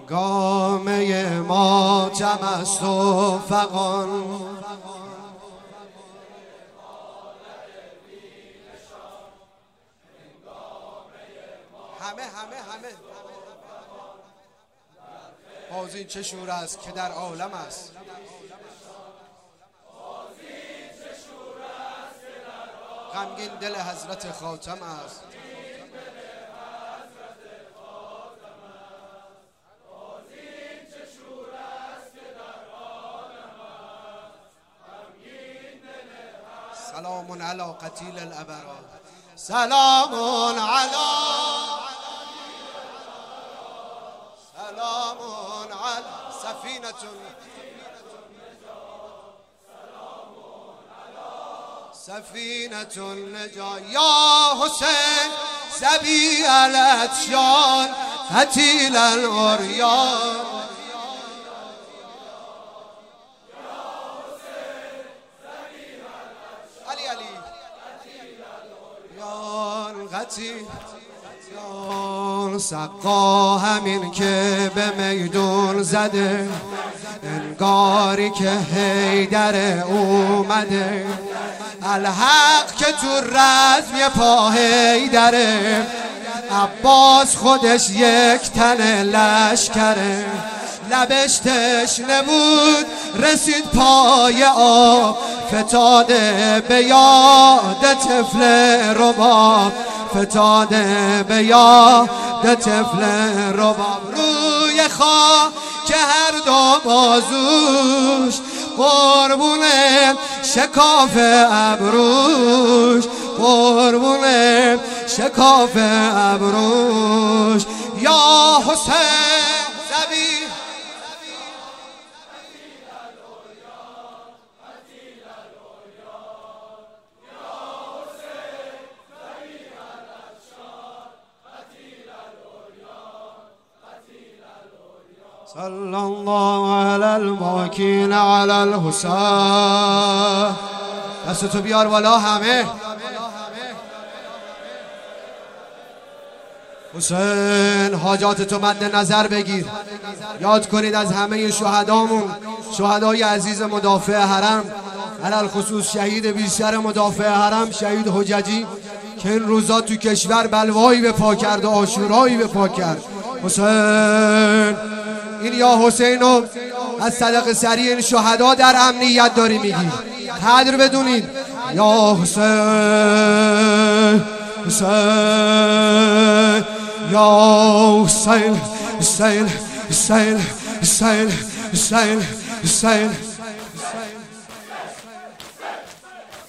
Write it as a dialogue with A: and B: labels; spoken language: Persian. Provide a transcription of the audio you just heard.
A: هنگامه ما جمع است و فغان، همه باز این چه شور است که در عالم است. غمگین دل حضرت خاتم است. سلام علی قتیل الابرار، سلام علی سفینة النجا یا حسین سبی الاتشان قتیل العریان. علی قتیل سقا همین که به میدون زده، انگاری که حیدر اومده. الحق که تو رزم پا حیدره، عباس خودش یک تن لشکره. لبش تشنه بود رسید پای آب، فتاده به یاد طفل رباب، فتاده به یاد طفل رباب. روی خاک که هر دو بازوش قربونه شکاف ابروش، قربونه شکاف ابروش. یا حسین زبی صلی الله علی الباکین علی الحسین. دستتو بیار بالا همه. حسین حاجاتتو مد نظر بگیر، یاد کنید از همه شهدامون، شهدای عزیز مدافع حرم، علل خصوص شهید بیشتر مدافع حرم شهید حججی که این روزا تو کشور بلوایی به پا کرد و عاشورایی به پا کرد. حسین این یا حسینو از صدقه سریع این شهدا در امنیت داری میگی، قدر بدونید. یا حسین حسین یا حسین حسین حسین حسین حسین حسین.